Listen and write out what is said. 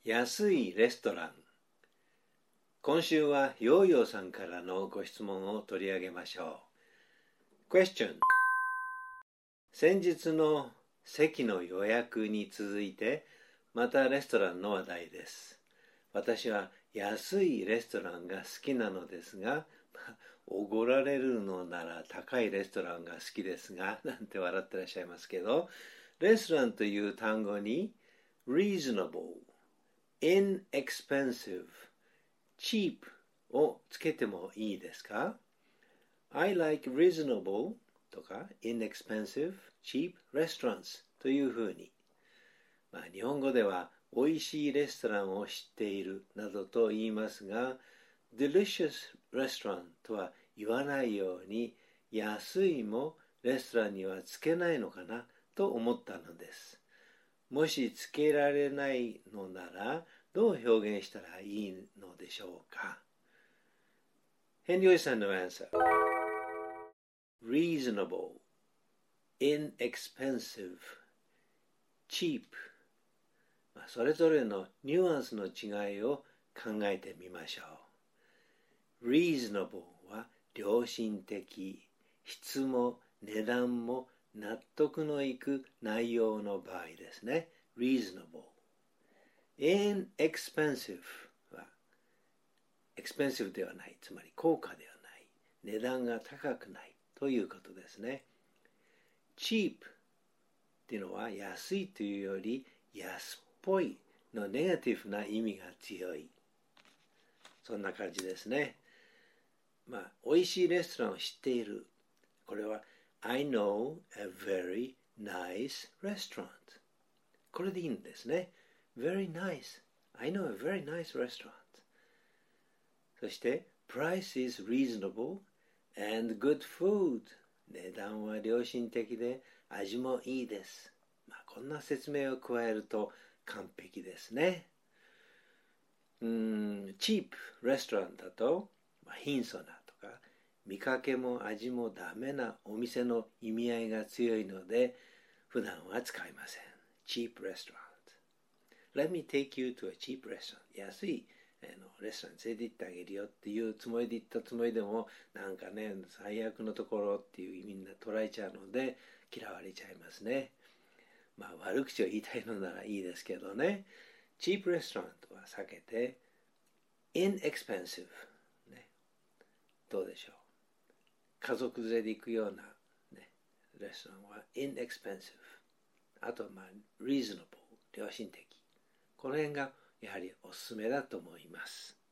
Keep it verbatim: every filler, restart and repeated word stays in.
安いレストラン。今週はヨーヨーさんからのご質問を取り上げましょう。Question。先日の席の予約に続いて、またレストランの話題です。私は安いレストランが好きなのですが、おごられるのなら高いレストランが好きですが、なんて笑ってらっしゃいますけど、レストランという単語に reasonable、inexpensive、cheap をつけてもいいですか？ I like reasonable とか inexpensive, cheap restaurants というふうに。まあ、日本語では美味しいレストランを知っているなどと言いますが、delicious restaurant とは言わないように、安いもレストランにはつけないのかなと思ったのです。もしつけられないのなら、どう表現したらいいのでしょうか？ヘンリーさんの answer。reasonable、inexpensive、cheap。まあ、それぞれのニュアンスの違いを考えてみましょう。reasonable は良心的、質も値段も納得のいく内容の場合ですね。reasonable。inexpensive は expensive ではない、つまり高価ではない、値段が高くないということですね。cheap っていうのは安いというより安っぽいのネガティブな意味が強い。そんな感じですね。まあ、美味しいレストランを知っている。これは I know a very nice restaurant。これでいいんですね。very nice。I know a very nice restaurant。そして price is reasonable and good food。値段は良心的で味もいいです。まあ、こんな説明を加えると完璧ですね。うーん、チープレストランだと、まあ、貧相なとか、見かけも味もダメなお店の意味合いが強いので、普段は使いません。cheap restaurant。Let me take you to a cheap restaurant。安いあのレストラン連れて行ってあげるよっていうつもりで行ったつもりでも、なんかね、最悪のところっていう意味に捉えちゃうので、嫌われちゃいますね。まあ悪口を言いたいのならいいですけどね。チープレストランは避けて、inexpensive、ね。どうでしょう。家族連れで行くような、ね、レストランは inexpensive。あと、まあ、reasonable、良心的。この辺がやはりおすすめだと思います。